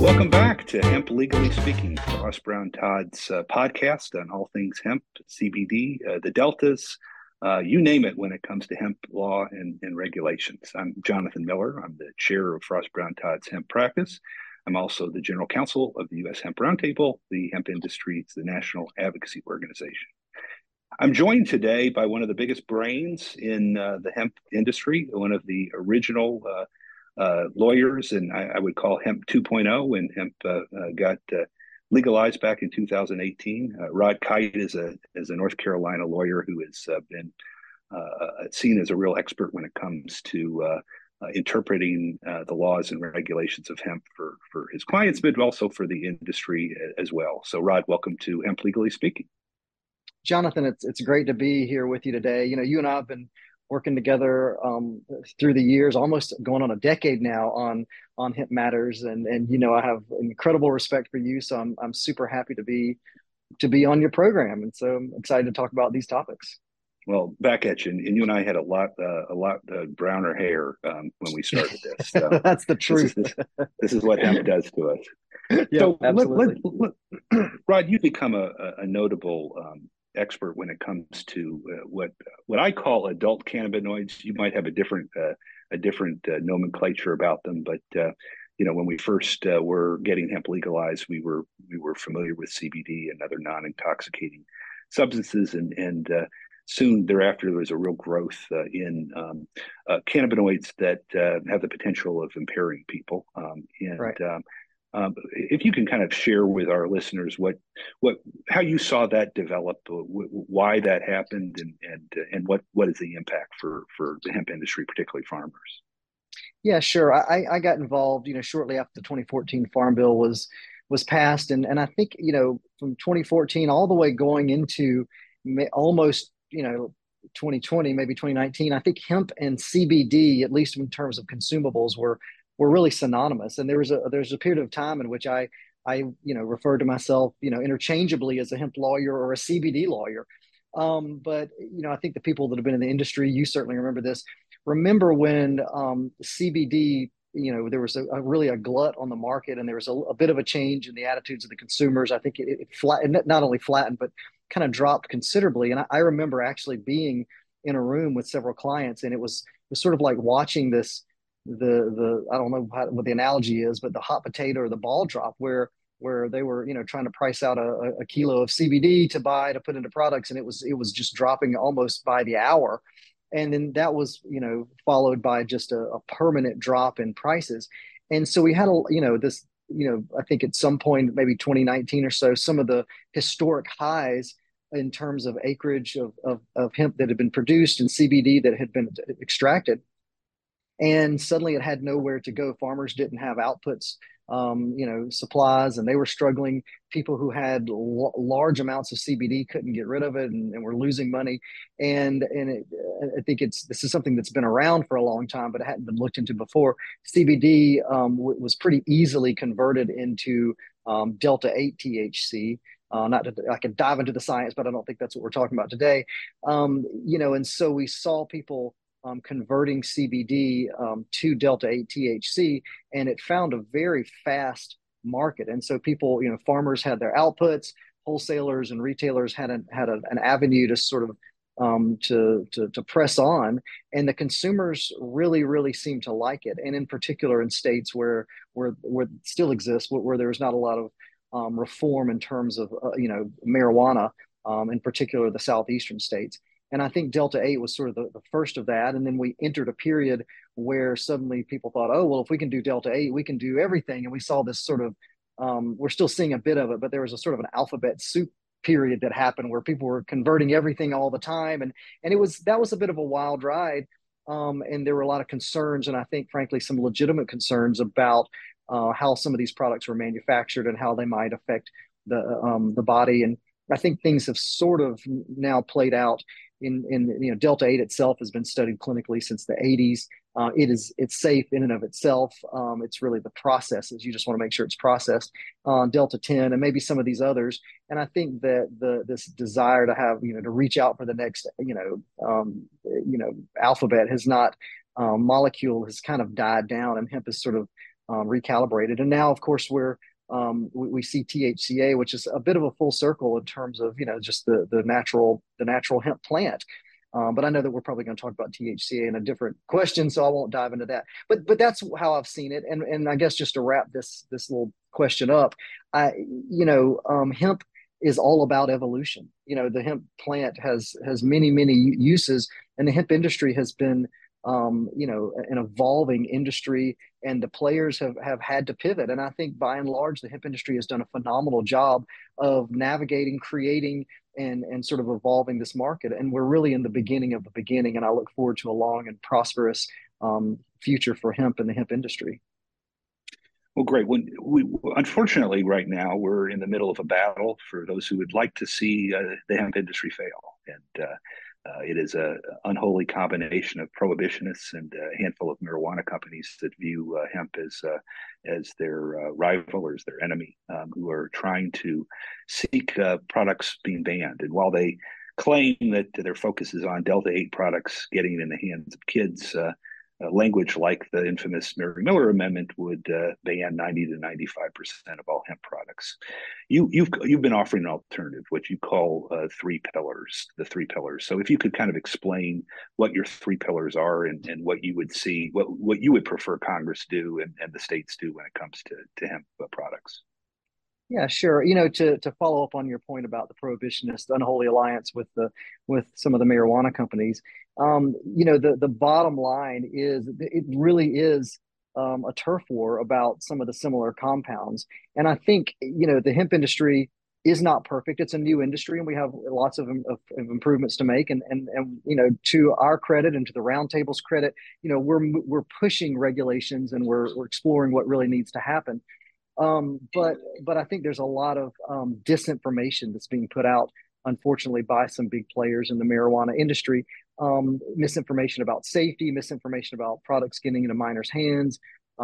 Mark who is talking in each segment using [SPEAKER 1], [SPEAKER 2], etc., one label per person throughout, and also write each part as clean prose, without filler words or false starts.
[SPEAKER 1] Welcome back to Hemp Legally Speaking, Ross Brown Todd's podcast on all things hemp, CBD, the deltas, you name it when it comes to hemp law and regulations. I'm Jonathan Miller. I'm the chair of Ross Brown Todd's hemp practice. I'm also the general counsel of the U.S. Hemp Roundtable, the hemp industry, it's the national advocacy organization. I'm joined today by one of the biggest brains in the hemp industry, one of the original lawyers, and I would call hemp 2.0 when hemp got legalized back in 2018. Rod Kite is a North Carolina lawyer who has been seen as a real expert when it comes to interpreting the laws and regulations of hemp for his clients, but also for the industry as well. So, Rod, welcome to Hemp Legally Speaking.
[SPEAKER 2] Jonathan, it's great to be here with you today. You know, you and I have been working together through the years, almost going on a decade now on hemp matters, and you know I have incredible respect for you, so I'm super happy to be on your program, and so I'm excited to talk about these topics.
[SPEAKER 1] Well, back at you, and you and I had a lot browner hair when we started this. So
[SPEAKER 2] That's the
[SPEAKER 1] this is
[SPEAKER 2] truth.
[SPEAKER 1] this is what hemp does to us.
[SPEAKER 2] Yep,
[SPEAKER 1] So,
[SPEAKER 2] absolutely.
[SPEAKER 1] Rod, you've become a notable expert when it comes to what I call adult cannabinoids. You might have a different nomenclature about them, but you know, when we first were getting hemp legalized, we were familiar with CBD and other non-intoxicating substances, and soon thereafter there was a real growth in cannabinoids that have the potential of impairing people, and
[SPEAKER 2] Right.
[SPEAKER 1] if you can kind of share with our listeners what how you saw that develop, why that happened, and what is the impact for the hemp industry, particularly farmers.
[SPEAKER 2] Yeah, sure. I got involved, you know, shortly after the 2014 Farm Bill was passed, and I think, you know, from 2014 all the way going into almost, you know, 2020, maybe 2019, I think hemp and CBD, at least in terms of consumables, were really synonymous. And there's a period of time in which I you know referred to myself, you know, interchangeably as a hemp lawyer or a CBD lawyer. But you know, I think the people that have been in the industry, you certainly remember this. Remember when CBD, you know, there was really a glut on the market, and there was a bit of a change in the attitudes of the consumers. I think it flattened, not only flattened, but kind of dropped considerably. And I remember actually being in a room with several clients, and it was sort of like watching this the I don't know what the analogy is, but the hot potato or the ball drop where they were, you know, trying to price out a kilo of CBD to buy to put into products, and it was just dropping almost by the hour. And then that was, you know, followed by just a permanent drop in prices. And so we had a, you know, this, you know, I think at some point, maybe 2019 or so, some of the historic highs in terms of acreage of hemp that had been produced and CBD that had been extracted, and suddenly it had nowhere to go. Farmers didn't have outputs, you know, supplies, and they were struggling. People who had large amounts of CBD couldn't get rid of it, and were losing money. I think this is something that's been around for a long time, but it hadn't been looked into before. CBD was pretty easily converted into Delta 8 THC. Not that I could dive into the science, but I don't think that's what we're talking about today. You know, and so we saw people converting CBD to Delta 8 THC, and it found a very fast market. And so people, you know, farmers had their outputs, wholesalers and retailers had an avenue to sort of to press on, and the consumers really seemed to like it. And in particular, in states where it still exists, where there's not a lot of reform in terms of you know, marijuana, in particular the southeastern states. And I think Delta 8 was sort of the first of that. And then we entered a period where suddenly people thought, oh, well, if we can do Delta 8, we can do everything. And we saw this sort of, we're still seeing a bit of it, but there was a sort of an alphabet soup period that happened where people were converting everything all the time. And that was a bit of a wild ride. And there were a lot of concerns, and I think, frankly, some legitimate concerns about how some of these products were manufactured and how they might affect the body. And I think things have sort of now played out in you know, Delta 8 itself has been studied clinically since the 80s. It's safe in and of itself. It's really the processes. You just want to make sure it's processed. Delta 10 and maybe some of these others. And I think that this desire to have, you know, to reach out for the next, you know, alphabet has not, molecule has kind of died down, and hemp is sort of recalibrated. And now, of course, we see THCA, which is a bit of a full circle in terms of just the natural hemp plant. But I know that we're probably going to talk about THCA in a different question, so I won't dive into that. But that's how I've seen it. And I guess just to wrap this little question up, hemp is all about evolution. The hemp plant has many uses, and the hemp industry has been an evolving industry, and the players have had to pivot. And I think by and large, the hemp industry has done a phenomenal job of navigating, creating, and sort of evolving this market. And we're really in the beginning of the beginning. And I look forward to a long and prosperous future for hemp and the hemp industry.
[SPEAKER 1] Well, great. When unfortunately, right now, we're in the middle of a battle for those who would like to see the hemp industry fail. And it is an unholy combination of prohibitionists and a handful of marijuana companies that view hemp as their rival or as their enemy, who are trying to seek products being banned. And while they claim that their focus is on Delta 8 products getting in the hands of kids, language like the infamous Miller Amendment would ban 90 to 95% of all hemp products. You've been offering an alternative, what you call three pillars, the three pillars. So if you could kind of explain what your three pillars are and what you would see, what you would prefer Congress do and the states do when it comes to hemp products.
[SPEAKER 2] Yeah, sure. To follow up on your point about the prohibitionist unholy alliance with some of the marijuana companies, the bottom line is it really is a turf war about some of the similar compounds. And I think the hemp industry is not perfect. It's a new industry, and we have lots of improvements to make. And to our credit and to the roundtable's credit, we're pushing regulations, and we're exploring what really needs to happen. But I think there's a lot of disinformation that's being put out, unfortunately, by some big players in the marijuana industry. Misinformation about safety, misinformation about products getting into minors' hands,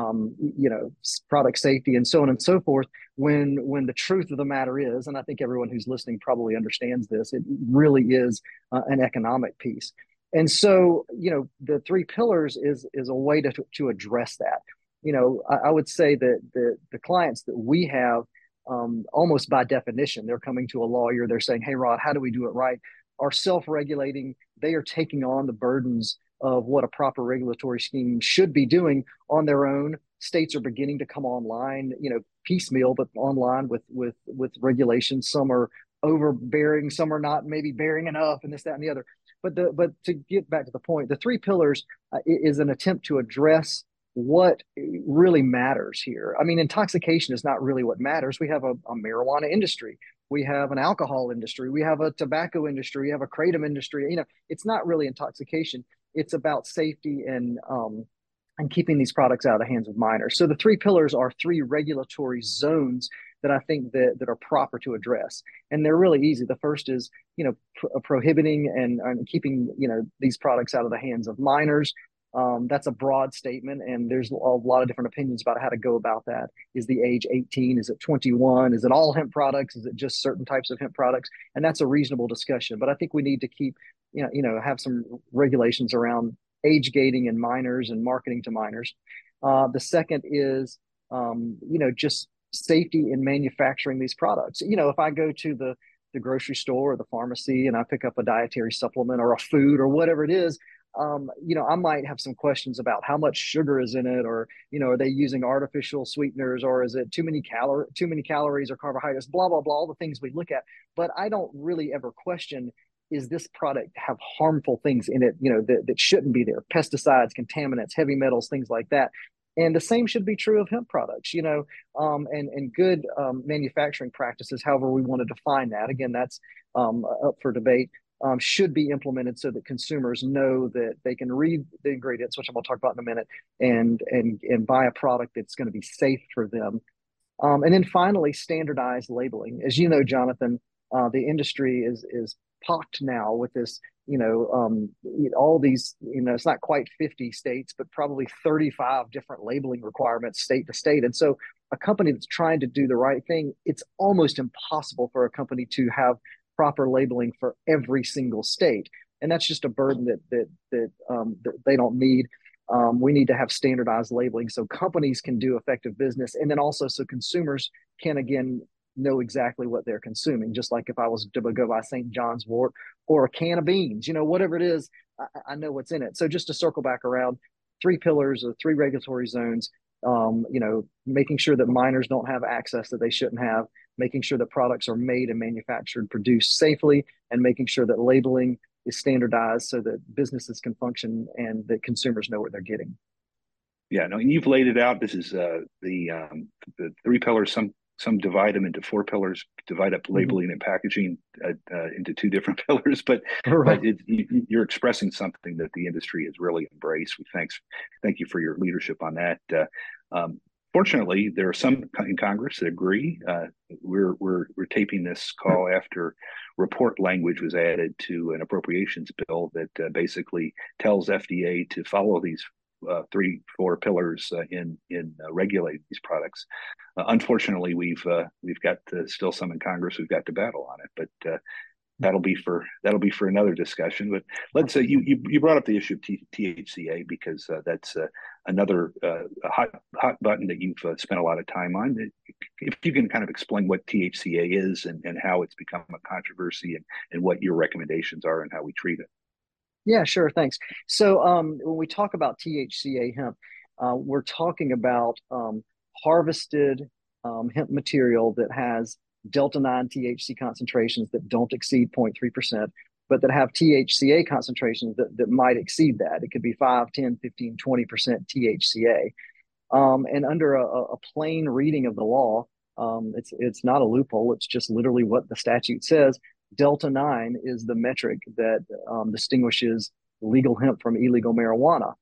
[SPEAKER 2] product safety, and so on and so forth. When the truth of the matter is, and I think everyone who's listening probably understands this, it really is an economic piece. And so, the three pillars is a way to address that. I would say that the clients that we have, almost by definition, they're coming to a lawyer. They're saying, "Hey, Rod, how do we do it right?" Are self-regulating. They are taking on the burdens of what a proper regulatory scheme should be doing on their own. States are beginning to come online, piecemeal, but online with regulations. Some are overbearing, some are not maybe bearing enough, and this, that, and the other. But to get back to the point, the three pillars is an attempt to address what really matters here. I mean, intoxication is not really what matters. We have a marijuana industry. We have an alcohol industry. We have a tobacco industry. We have a kratom industry. It's not really intoxication. It's about safety and keeping these products out of the hands of minors. So the three pillars are three regulatory zones that I think that are proper to address, and they're really easy. The first is prohibiting and keeping these products out of the hands of minors. That's a broad statement, and there's a lot of different opinions about how to go about that. Is the age 18? Is it 21? Is it all hemp products? Is it just certain types of hemp products? And that's a reasonable discussion. But I think we need to keep, have some regulations around age gating and minors and marketing to minors. The second is, just safety in manufacturing these products. If I go to the grocery store or the pharmacy and I pick up a dietary supplement or a food or whatever it is, I might have some questions about how much sugar is in it, or are they using artificial sweeteners, or is it too many calories or carbohydrates, blah blah blah, all the things we look at. But I don't really ever question, is this product have harmful things in it, that shouldn't be there, pesticides, contaminants, heavy metals, things like that. And the same should be true of hemp products, and good manufacturing practices, however we want to define that. Again, that's up for debate. Should be implemented so that consumers know that they can read the ingredients, which I'm going to talk about in a minute, and buy a product that's going to be safe for them. And then finally, standardized labeling. As you know, Jonathan, the industry is pocked now with this. All these. It's not quite 50 states, but probably 35 different labeling requirements, state to state. And so, a company that's trying to do the right thing, it's almost impossible for a company to have proper labeling for every single state, and that's just a burden that they don't need. We need to have standardized labeling so companies can do effective business, and then also so consumers can again know exactly what they're consuming. Just like if I was to go buy St. John's wort or a can of beans, whatever it is, I know what's in it. So just to circle back around, three pillars or three regulatory zones. Making sure that minors don't have access that they shouldn't have, making sure that products are made and manufactured, produced safely, and making sure that labeling is standardized so that businesses can function and that consumers know what they're getting.
[SPEAKER 1] Yeah, no, and you've laid it out. This is the three pillars. Some divide them into four pillars, divide up
[SPEAKER 2] Mm-hmm.
[SPEAKER 1] labeling and packaging into two different pillars. But
[SPEAKER 2] Right.
[SPEAKER 1] you're expressing something that the industry has really embraced. Thank you for your leadership on that. Fortunately, there are some in Congress that agree. We're taping this call after report language was added to an appropriations bill that basically tells FDA to follow these three, four pillars in regulating these products. Unfortunately, we've got still some in Congress who've got to battle on it, but that'll be for another discussion. But let's say you brought up the issue of THCA because that's another hot button that you've spent a lot of time on. If you can kind of explain what THCA is and how it's become a controversy and what your recommendations are and how we treat it.
[SPEAKER 2] Yeah, sure. Thanks. So when we talk about THCA hemp, we're talking about harvested hemp material that has Delta 9 THC concentrations that don't exceed 0.3%, but that have THCA concentrations that might exceed that. It could be 5, 10, 15, 20% THCA. And under a plain reading of the law, it's not a loophole. It's just literally what the statute says. Delta 9 is the metric that distinguishes legal hemp from illegal marijuana.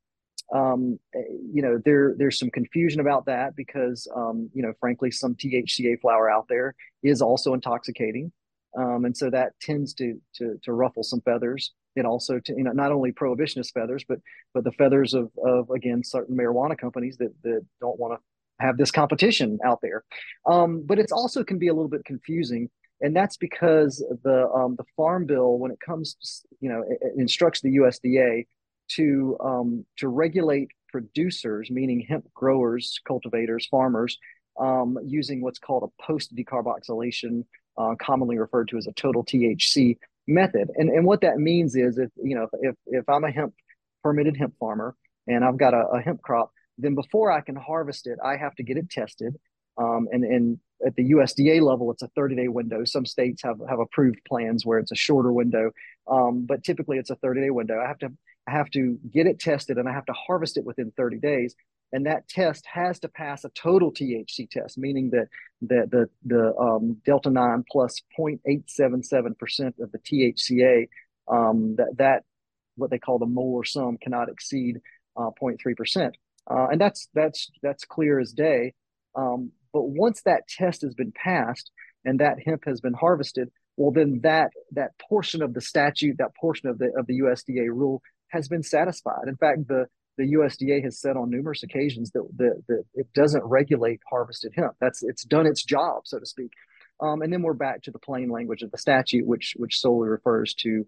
[SPEAKER 2] There's some confusion about that because, frankly, some THCA flower out there is also intoxicating. And so that tends to ruffle some feathers. It also, not only prohibitionist feathers, but the feathers of again, certain marijuana companies that don't want to have this competition out there. But it's also can be a little bit confusing. And that's because the Farm Bill, when it comes, it instructs the USDA to regulate producers, meaning hemp growers, cultivators, farmers, using what's called a post decarboxylation, commonly referred to as a total THC method. And what that means is if I'm a permitted hemp farmer and I've got a hemp crop, then before I can harvest it, I have to get it tested. And at the USDA level, it's a 30-day window. Some states have approved plans where it's a shorter window, but typically it's a 30-day window. I have to get it tested and I have to harvest it within 30 days. And that test has to pass a total THC test, meaning that the Delta 9 plus 0.877% of the THCA, that what they call the molar sum cannot exceed 0.3%. And that's clear as day. But once that test has been passed and that hemp has been harvested, well, then that portion of the statute, that portion of the USDA rule has been satisfied. In fact, the USDA has said on numerous occasions that it doesn't regulate harvested hemp. It's done its job, so to speak. And then we're back to the plain language of the statute, which solely refers to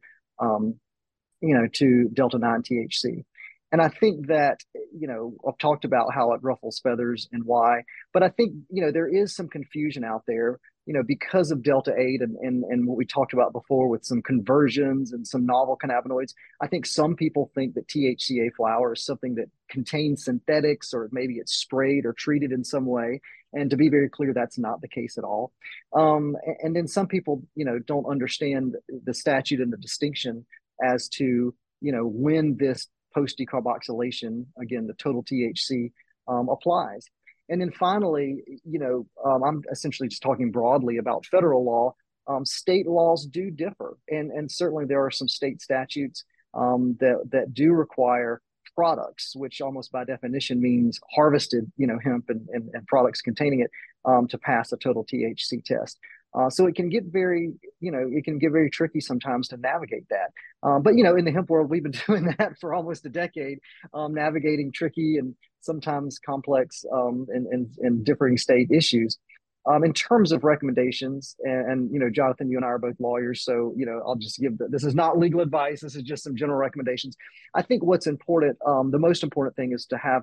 [SPEAKER 2] to Delta 9 THC. And I think that, I've talked about how it ruffles feathers and why, but I think, there is some confusion out there, because of Delta 8 and what we talked about before with some conversions and some novel cannabinoids. I think some people think that THCA flower is something that contains synthetics or maybe it's sprayed or treated in some way. And to be very clear, that's not the case at all. And then some people, don't understand the statute and the distinction as to, when this post decarboxylation, again, the total THC applies. And then finally, I'm essentially just talking broadly about federal law. State laws do differ, and certainly there are some state statutes that do require products, which almost by definition means harvested, hemp and products containing it to pass a total THC test. So it can get very tricky sometimes to navigate that. But in the hemp world, we've been doing that for almost a decade, navigating tricky and sometimes complex and differing state issues. In terms of recommendations, Jonathan, you and I are both lawyers, so I'll just this is not legal advice. This is just some general recommendations. I think what's important, the most important thing, is to have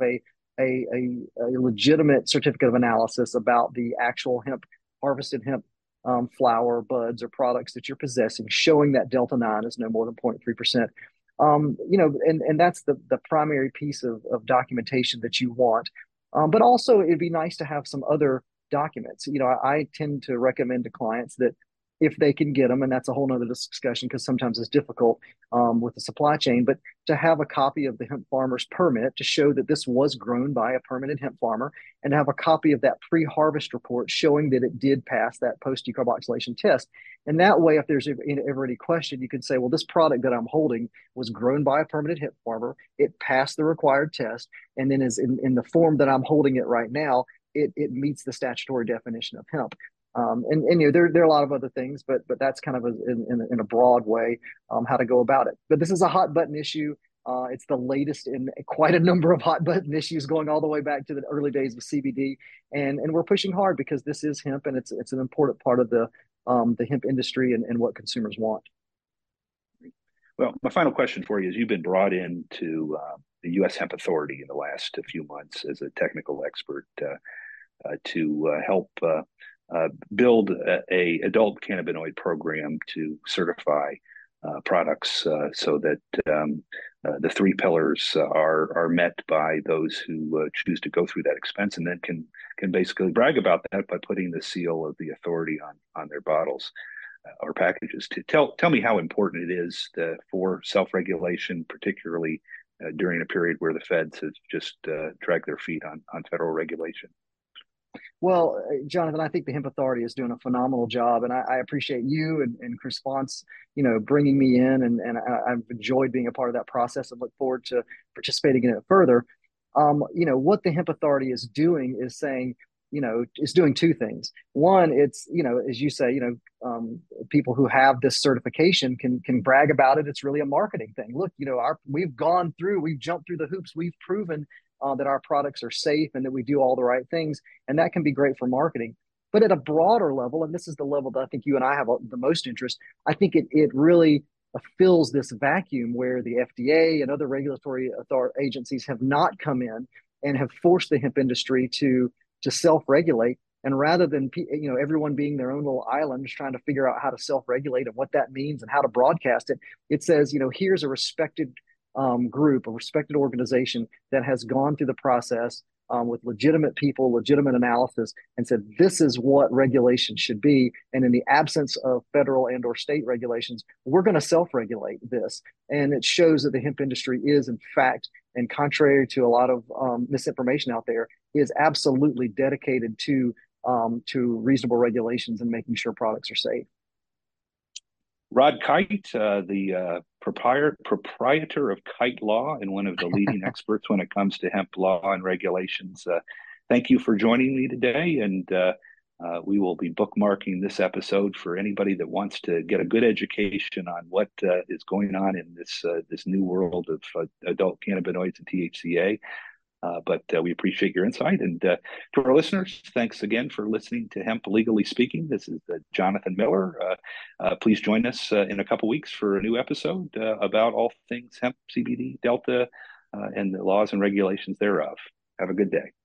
[SPEAKER 2] a legitimate certificate of analysis about the actual harvested hemp flower, buds, or products that you're possessing, showing that Delta 9 is no more than 0.3%. And that's the primary piece of documentation that you want. But also, it'd be nice to have some other documents. I tend to recommend to clients that if they can get them, and that's a whole nother discussion because sometimes it's difficult with the supply chain, but to have a copy of the hemp farmer's permit to show that this was grown by a permitted hemp farmer, and to have a copy of that pre-harvest report showing that it did pass that post-decarboxylation test. And that way, if there's ever any question, you can say, well, this product that I'm holding was grown by a permitted hemp farmer. It passed the required test. And then is in the form that I'm holding it right now, it meets the statutory definition of hemp. There are a lot of other things, but that's kind of in a broad way how to go about it. But this is a hot button issue. It's the latest in quite a number of hot button issues going all the way back to the early days of CBD, and we're pushing hard because this is hemp, and it's an important part of the hemp industry and what consumers want.
[SPEAKER 1] Well, my final question for you is: you've been brought in to the U.S. Hemp Authority in the last few months as a technical expert to help build a adult cannabinoid program to certify products so that the three pillars are met by those who choose to go through that expense, and then can basically brag about that by putting the seal of the authority on their bottles or packages. To tell me how important it is for self-regulation, particularly during a period where the feds have just dragged their feet on federal regulation.
[SPEAKER 2] Well, Jonathan, I think the Hemp Authority is doing a phenomenal job, and I appreciate you and Chris Fonts, bringing me in, and I've enjoyed being a part of that process and look forward to participating in it further. What the Hemp Authority is doing is saying, is doing two things. One, it's, as you say, people who have this certification can brag about it. It's really a marketing thing. Look, we've jumped through the hoops. We've proven that our products are safe and that we do all the right things. And that can be great for marketing. But at a broader level, and this is the level that I think you and I have the most interest, I think it really fills this vacuum where the FDA and other regulatory agencies have not come in and have forced the hemp industry to self-regulate. And rather than everyone being their own little island, just trying to figure out how to self-regulate and what that means and how to broadcast it, it says, here's a respected group, a respected organization that has gone through the process with legitimate people, legitimate analysis, and said this is what regulation should be. And in the absence of federal and or state regulations, we're going to self-regulate this. And it shows that the hemp industry is, in fact, and contrary to a lot of misinformation out there, is absolutely dedicated to reasonable regulations and making sure products are safe.
[SPEAKER 1] Rod Kite, the proprietor of Kite Law and one of the leading experts when it comes to hemp law and regulations. Thank you for joining me today, and we will be bookmarking this episode for anybody that wants to get a good education on what is going on in this new world of adult cannabinoids and THCA. But we appreciate your insight. And to our listeners, thanks again for listening to Hemp Legally Speaking. This is Jonathan Miller. Please join us in a couple weeks for a new episode about all things hemp, CBD, Delta, and the laws and regulations thereof. Have a good day.